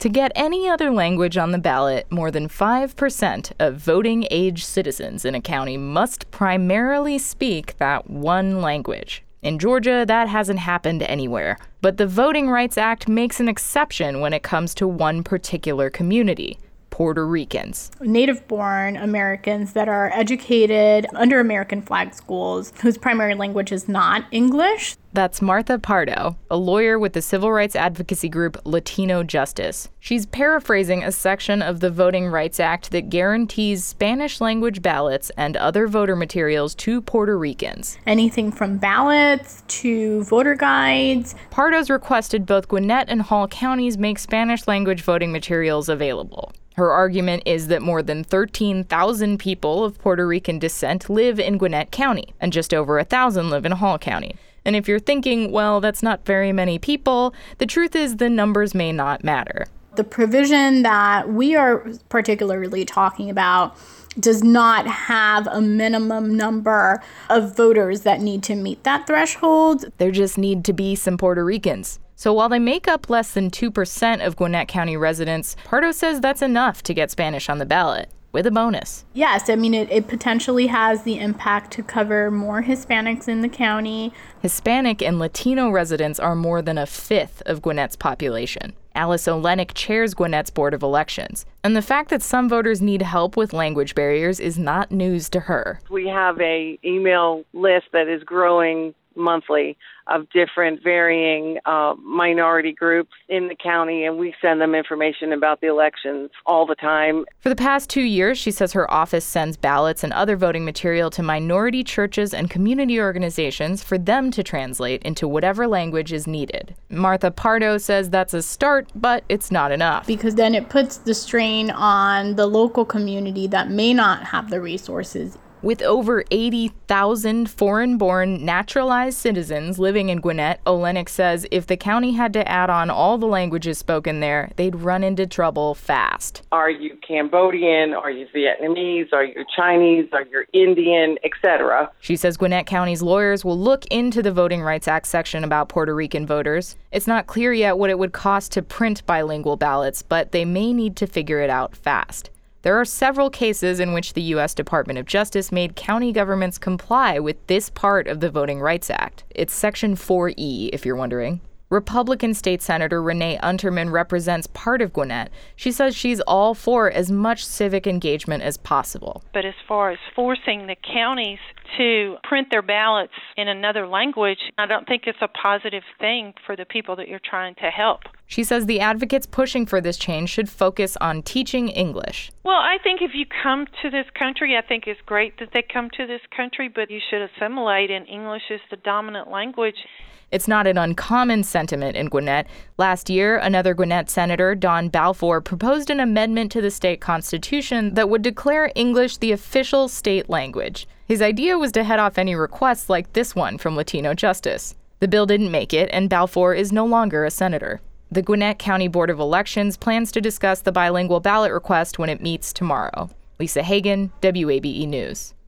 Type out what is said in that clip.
To get any other language on the ballot, more than 5% of voting-age citizens in a county must primarily speak that one language. In Georgia, that hasn't happened anywhere. But the Voting Rights Act makes an exception when it comes to one particular community: Puerto Ricans. Native-born Americans that are educated under American flag schools whose primary language is not English. That's Martha Pardo, a lawyer with the civil rights advocacy group Latino Justice. She's paraphrasing a section of the Voting Rights Act that guarantees Spanish-language ballots and other voter materials to Puerto Ricans. Anything from ballots to voter guides. Pardo's requested both Gwinnett and Hall counties make Spanish-language voting materials available. Her argument is that more than 13,000 people of Puerto Rican descent live in Gwinnett County, and just over 1,000 live in Hall County. And if you're thinking, well, that's not very many people, the truth is the numbers may not matter. The provision that we are particularly talking about does not have a minimum number of voters that need to meet that threshold. There just need to be some Puerto Ricans. So while they make up less than 2% of Gwinnett County residents, Pardo says that's enough to get Spanish on the ballot, with a bonus. Yes, I mean, it potentially has the impact to cover more Hispanics in the county. Hispanic and Latino residents are more than a fifth of Gwinnett's population. Alice Olenek chairs Gwinnett's Board of Elections, and the fact that some voters need help with language barriers is not news to her. We have an email list that is growing monthly of different varying minority groups in the county, and we send them information about the elections all the time. For the past 2 years, she says her office sends ballots and other voting material to minority churches and community organizations for them to translate into whatever language is needed. Martha Pardo says that's a start, but it's not enough. Because then it puts the strain on the local community that may not have the resources. With over 80,000 foreign-born naturalized citizens living in Gwinnett, Olenek says if the county had to add on all the languages spoken there, they'd run into trouble fast. Are you Cambodian? Are you Vietnamese? Are you Chinese? Are you Indian? Etc. She says Gwinnett County's lawyers will look into the Voting Rights Act section about Puerto Rican voters. It's not clear yet what it would cost to print bilingual ballots, but they may need to figure it out fast. There are several cases in which the U.S. Department of Justice made county governments comply with this part of the Voting Rights Act. It's Section 4E, if you're wondering. Republican State Senator Renee Unterman represents part of Gwinnett. She says she's all for as much civic engagement as possible. But as far as forcing the counties to print their ballots in another language, I don't think it's a positive thing for the people that you're trying to help. She says the advocates pushing for this change should focus on teaching English. Well, I think if you come to this country, I think it's great that they come to this country, but you should assimilate, and English is the dominant language. It's not an uncommon sentiment in Gwinnett. Last year, another Gwinnett senator, Don Balfour, proposed an amendment to the state constitution that would declare English the official state language. His idea was to head off any requests like this one from Latino Justice. The bill didn't make it, and Balfour is no longer a senator. The Gwinnett County Board of Elections plans to discuss the bilingual ballot request when it meets tomorrow. Lisa Hagen, WABE News.